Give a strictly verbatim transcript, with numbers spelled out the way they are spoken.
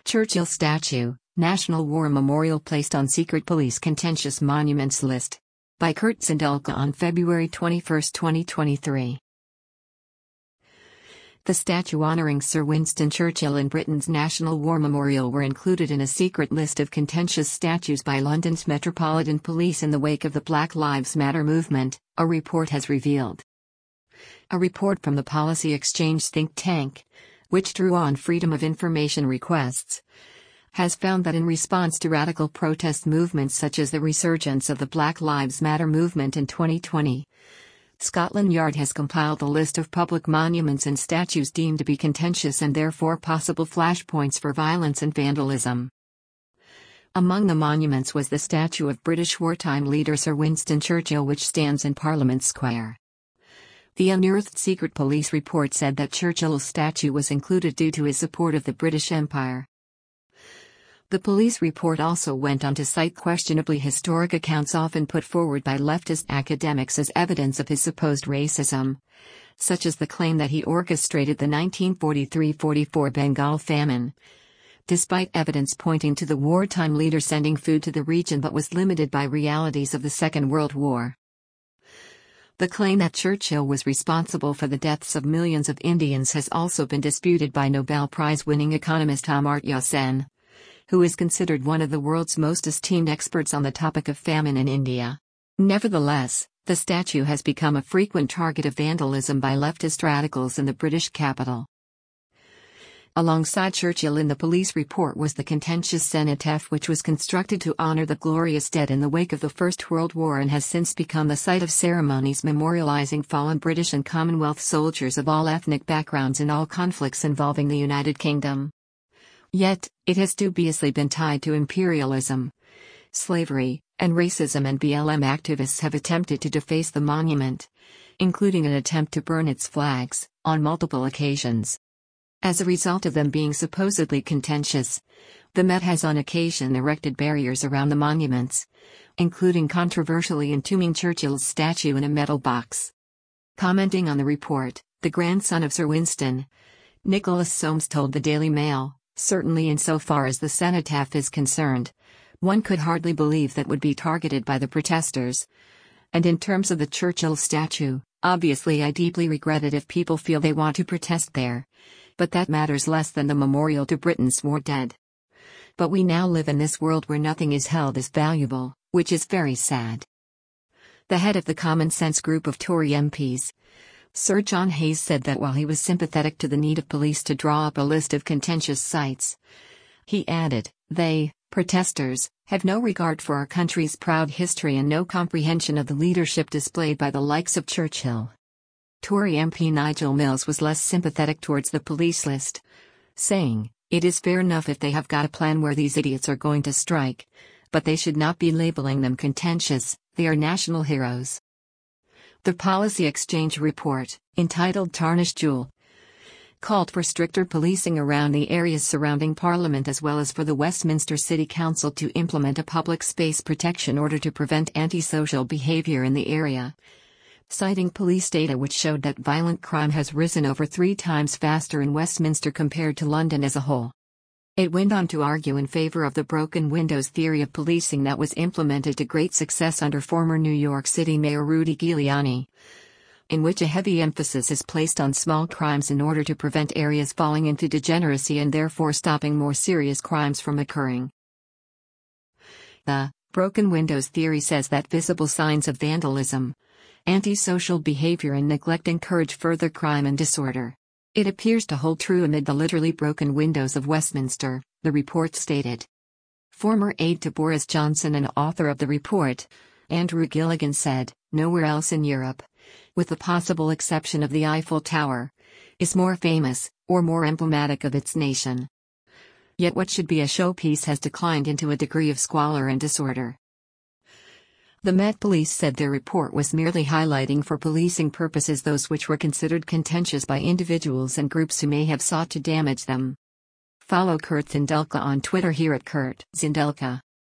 Churchill statue, National War Memorial placed on secret police contentious monuments list. By Kurt Zindelka on February twenty-first, twenty twenty-three. The statue honoring Sir Winston Churchill in Britain's National War Memorial were included in a secret list of contentious statues by London's Metropolitan Police in the wake of the Black Lives Matter movement, a report has revealed. A report from the Policy Exchange think tank, which drew on Freedom of Information requests, has found that in response to radical protest movements such as the resurgence of the Black Lives Matter movement in twenty twenty, Scotland Yard has compiled a list of public monuments and statues deemed to be contentious and therefore possible flashpoints for violence and vandalism. Among the monuments was the statue of British wartime leader Sir Winston Churchill, which stands in Parliament Square. The unearthed secret police report said that Churchill's statue was included due to his support of the British Empire. The police report also went on to cite questionably historic accounts often put forward by leftist academics as evidence of his supposed racism, such as the claim that he orchestrated the nineteen forty-three forty-four Bengal famine, despite evidence pointing to the wartime leader sending food to the region but was limited by realities of the Second World War. The claim that Churchill was responsible for the deaths of millions of Indians has also been disputed by Nobel Prize-winning economist Amartya Sen, who is considered one of the world's most esteemed experts on the topic of famine in India. Nevertheless, the statue has become a frequent target of vandalism by leftist radicals in the British capital. Alongside Churchill in the police report was the contentious cenotaph, which was constructed to honor the glorious dead in the wake of the First World War and has since become the site of ceremonies memorializing fallen British and Commonwealth soldiers of all ethnic backgrounds in all conflicts involving the United Kingdom. Yet, it has dubiously been tied to imperialism, slavery, and racism, and B L M activists have attempted to deface the monument, including an attempt to burn its flags, on multiple occasions. As a result of them being supposedly contentious, the Met has on occasion erected barriers around the monuments, including controversially entombing Churchill's statue in a metal box. Commenting on the report, the grandson of Sir Winston, Nicholas Soames, told the Daily Mail, "Certainly insofar as the cenotaph is concerned, one could hardly believe that would be targeted by the protesters. And in terms of the Churchill statue, obviously I deeply regret it if people feel they want to protest there. But that matters less than the memorial to Britain's war dead. But we now live in this world where nothing is held as valuable, which is very sad." The head of the Common Sense group of Tory M Ps, Sir John Hayes, said that while he was sympathetic to the need of police to draw up a list of contentious sites, he added, "They, protesters, have no regard for our country's proud history and no comprehension of the leadership displayed by the likes of Churchill." Tory M P Nigel Mills was less sympathetic towards the police list, saying, "It is fair enough if they have got a plan where these idiots are going to strike, but they should not be labeling them contentious, they are national heroes." The Policy Exchange report, entitled Tarnished Jewel, called for stricter policing around the areas surrounding Parliament as well as for the Westminster City Council to implement a public space protection order to prevent antisocial behaviour in the area, citing police data which showed that violent crime has risen over three times faster in Westminster compared to London as a whole. It went on to argue in favour of the broken windows theory of policing that was implemented to great success under former New York City Mayor Rudy Giuliani, in which a heavy emphasis is placed on small crimes in order to prevent areas falling into degeneracy and therefore stopping more serious crimes from occurring. The broken windows theory says that visible signs of vandalism, antisocial behavior and neglect encourage further crime and disorder. It appears to hold true amid the literally broken windows of Westminster, the report stated. Former aide to Boris Johnson and author of the report, Andrew Gilligan, said, "Nowhere else in Europe, with the possible exception of the Eiffel Tower, is more famous, or more emblematic of its nation. Yet what should be a showpiece has declined into a degree of squalor and disorder." The Met Police said their report was merely highlighting for policing purposes those which were considered contentious by individuals and groups who may have sought to damage them. Follow Kurt Zindelka on Twitter here at Kurt Zindelka.